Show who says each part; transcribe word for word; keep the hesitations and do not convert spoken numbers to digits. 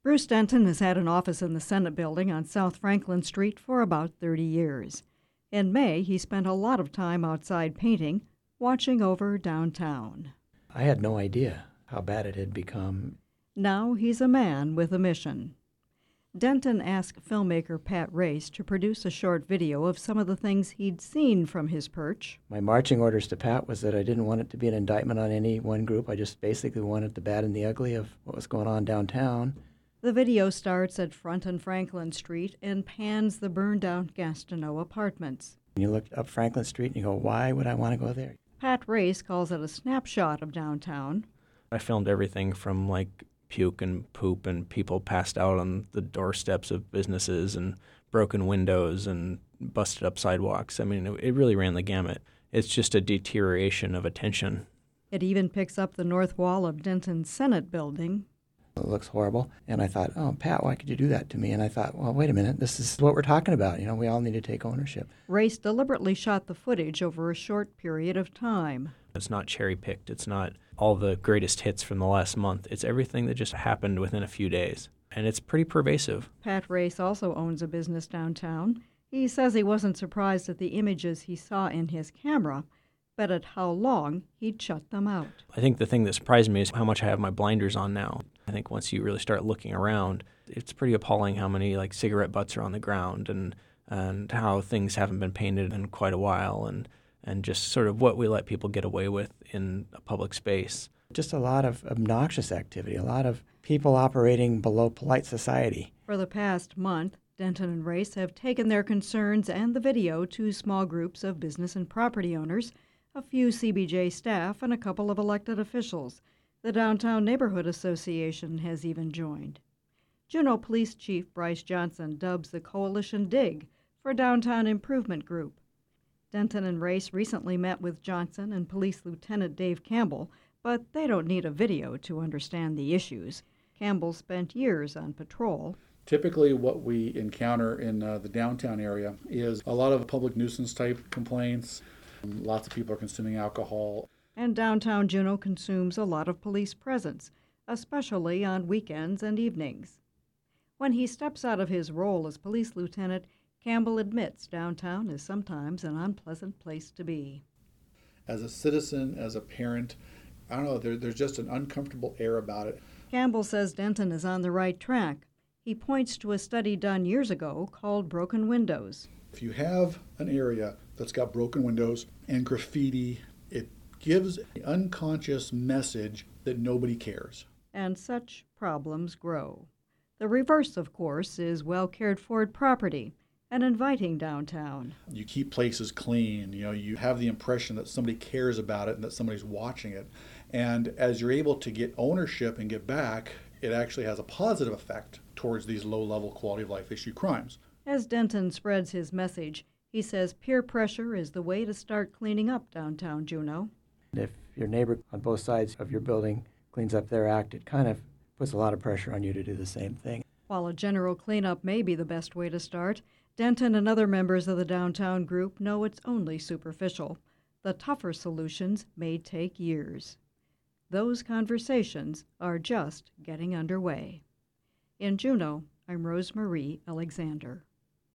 Speaker 1: Bruce Denton has had an office in the Senate building on South Franklin Street for about thirty years. In May, he spent a lot of time outside painting, watching over downtown.
Speaker 2: I had no idea how bad it had become.
Speaker 1: Now he's a man with a mission. Denton asked filmmaker Pat Race to produce a short video of some of the things he'd seen from his perch.
Speaker 2: My marching orders to Pat was that I didn't want it to be an indictment on any one group. I just basically wanted the bad and the ugly of what was going on downtown.
Speaker 1: The video starts at Front and Franklin Street and pans the burned-out Gastineau apartments.
Speaker 2: You look up Franklin Street and you go, why would I want to go there?
Speaker 1: Pat Race calls it a snapshot of downtown.
Speaker 3: I filmed everything from, like, puke and poop and people passed out on the doorsteps of businesses and broken windows and busted up sidewalks. I mean, it, it really ran the gamut. It's just a deterioration of attention.
Speaker 1: It even picks up the north wall of Denton's Senate building.
Speaker 2: It looks horrible. And I thought, oh, Pat, why could you do that to me? And I thought, well, wait a minute. This is what we're talking about. You know, we all need to take ownership.
Speaker 1: Race deliberately shot the footage over a short period of time.
Speaker 3: It's not cherry-picked. It's not all the greatest hits from the last month. It's everything that just happened within a few days. And it's pretty pervasive.
Speaker 1: Pat Race also owns a business downtown. He says he wasn't surprised at the images he saw in his camera, but at how long he'd shut them out.
Speaker 3: I think the thing that surprised me is how much I have my blinders on now. I think once you really start looking around, it's pretty appalling how many like cigarette butts are on the ground and and how things haven't been painted in quite a while and, and just sort of what we let people get away with in a public space.
Speaker 2: Just a lot of obnoxious activity, a lot of people operating below polite society.
Speaker 1: For the past month, Denton and Race have taken their concerns and the video to small groups of business and property owners, a few C B J staff, and a couple of elected officials. The Downtown Neighborhood Association has even joined. Juneau Police Chief Bryce Johnson dubs the coalition DIG for Downtown Improvement Group. Denton and Race recently met with Johnson and Police Lieutenant Dave Campbell, but they don't need a video to understand the issues. Campbell spent years on patrol.
Speaker 4: Typically what we encounter in uh, the downtown area is a lot of public nuisance type complaints. Lots of people are consuming alcohol.
Speaker 1: And downtown Juneau consumes a lot of police presence, especially on weekends and evenings. When he steps out of his role as police lieutenant, Campbell admits downtown is sometimes an unpleasant place to be.
Speaker 4: As a citizen, as a parent, I don't know, there, there's just an uncomfortable air about it.
Speaker 1: Campbell says Denton is on the right track. He points to a study done years ago called Broken Windows.
Speaker 4: If you have an area that's got broken windows and graffiti, it gives an unconscious message that nobody cares.
Speaker 1: And such problems grow. The reverse, of course, is well-cared-for property and inviting downtown.
Speaker 4: You keep places clean, you know, you have the impression that somebody cares about it and that somebody's watching it. And as you're able to get ownership and get back, it actually has a positive effect towards these low-level quality of life issue crimes.
Speaker 1: As Denton spreads his message, he says peer pressure is the way to start cleaning up downtown Juneau.
Speaker 2: If your neighbor on both sides of your building cleans up their act, it kind of puts a lot of pressure on you to do the same thing.
Speaker 1: While a general cleanup may be the best way to start, Denton and other members of the downtown group know it's only superficial. The tougher solutions may take years. Those conversations are just getting underway. In Juneau, I'm Rose Marie Alexander.